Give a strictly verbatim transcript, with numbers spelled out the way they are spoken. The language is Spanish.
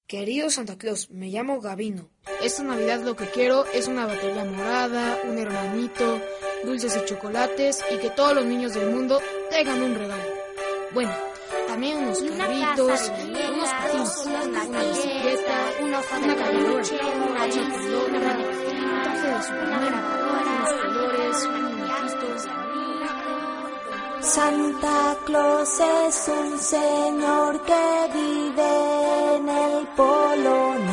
Querido Santa Claus, me llamo Gabino. Esta Navidad lo que quiero es una batería morada, un hermanito, dulces y chocolates y que todos los niños del mundo tengan un regalo. Bueno, también unos carritos, unos patines, una bicicleta, una caminadora, una pelota, un traje de Superman, unos colores, un muñequito. Santa Claus es un señor que vive en el Polo Norte.